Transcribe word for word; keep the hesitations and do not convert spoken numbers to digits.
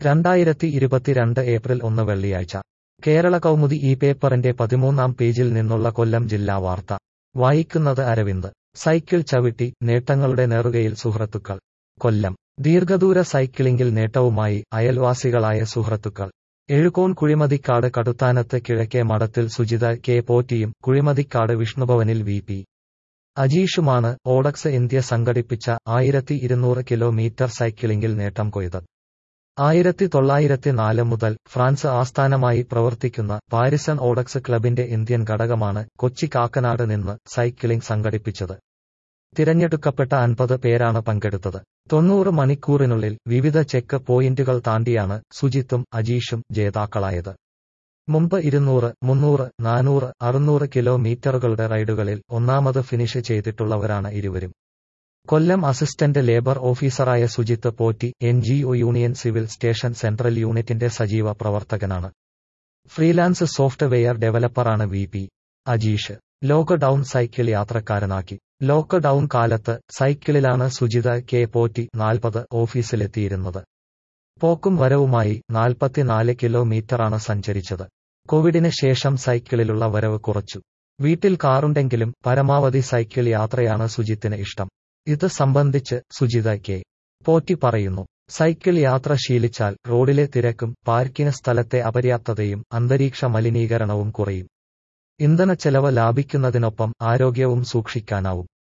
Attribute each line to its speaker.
Speaker 1: രണ്ടായിരത്തി ഇരുപത്തിരണ്ട് ഏപ്രിൽ ഒന്ന് വെള്ളിയാഴ്ച കേരള കൗമുദി ഈ പേപ്പറിന്റെ പതിമൂന്നാം പേജിൽ നിന്നുള്ള കൊല്ലം ജില്ലാ വാർത്ത വായിക്കുന്നത് അരവിന്ദ്. സൈക്കിൾ ചവിട്ടി നേട്ടങ്ങളുടെ നേറുകയിൽ സുഹൃത്തുക്കൾ. കൊല്ലം. ദീർഘദൂര സൈക്ലിംഗിൽ നേട്ടവുമായി അയൽവാസികളായ സുഹൃത്തുക്കൾ. എഴുകോൺ കുഴിമതിക്കാട് കടുത്താനത്ത് കിഴക്കേ മഠത്തിൽ സുജിത കെ പോറ്റിയും കുഴിമതിക്കാട് വിഷ്ണുഭവനിൽ വി പി അജീഷുമാണ് ഓഡക്സ് ഇന്ത്യ സംഘടിപ്പിച്ച ആയിരത്തി ഇരുന്നൂറ് കിലോമീറ്റർ സൈക്ലിംഗിൽ നേട്ടം കൊയ്തത്. ആയിരത്തി തൊള്ളായിരത്തി നാല് മുതൽ ഫ്രാൻസ് ആസ്ഥാനമായി പ്രവർത്തിക്കുന്ന പാരിസൺ ഓഡക്സ് ക്ലബിന്റെ ഇന്ത്യൻ ഘടകമാണ് കൊച്ചി കാക്കനാട് നിന്ന് സൈക്ലിംഗ് സംഘടിപ്പിച്ചത്. തിരഞ്ഞെടുക്കപ്പെട്ട അൻപത് പേരാണ് പങ്കെടുത്തത്. തൊണ്ണൂറ് മണിക്കൂറിനുള്ളിൽ വിവിധ ചെക്ക് പോയിന്റുകൾ താണ്ടിയാണ് സുജിത്തും അജീഷും ജേതാക്കളായത്. മുമ്പ് ഇരുന്നൂറ്, മുന്നൂറ്, നാനൂറ്, അറുന്നൂറ് കിലോമീറ്ററുകളുടെ റൈഡുകളിൽ ഒന്നാമത് ഫിനിഷ് ചെയ്തിട്ടുള്ളവരാണ് ഇരുവരും. കൊല്ലം അസിസ്റ്റന്റ് ലേബർ ഓഫീസറായ Sujith Potti N G O union civil station central യൂണിറ്റിന്റെ സജീവ പ്രവർത്തകനാണ്. ഫ്രീലാൻസ് സോഫ്റ്റ്വെയർ ഡെവലപ്പറാണ് V P Ajeesh. Lockdown cycle യാത്രക്കാരനാക്കി. ലോക്ക് ഡൌൺ കാലത്ത് സൈക്കിളിലാണ് സുജിത കെ പോറ്റി നാൽപ്പത് ഓഫീസിലെത്തിയിരുന്നത്. പോക്കും വരവുമായി നാൽപ്പത്തിനാല് കിലോമീറ്ററാണ് സഞ്ചരിച്ചത്. കോവിഡിന് ശേഷം സൈക്കിളിലുള്ള വരവ് കുറച്ചു. വീട്ടിൽ കാറുണ്ടെങ്കിലും പരമാവധി സൈക്കിൾ യാത്രയാണ് സുജിത്തിന് ഇഷ്ടം. ഇത് സംബന്ധിച്ച് സുജിത കെ പോറ്റി പറയുന്നു. സൈക്കിൾ യാത്ര ശീലിച്ചാൽ റോഡിലെ തിരക്കും പാർക്കിംഗ് സ്ഥലത്തെ അപര്യാപ്തതയും അന്തരീക്ഷ മലിനീകരണവും കുറയും. ഇന്ധനച്ചെലവ് ലാഭിക്കുന്നതിനൊപ്പം ആരോഗ്യവും സൂക്ഷിക്കാനാവും.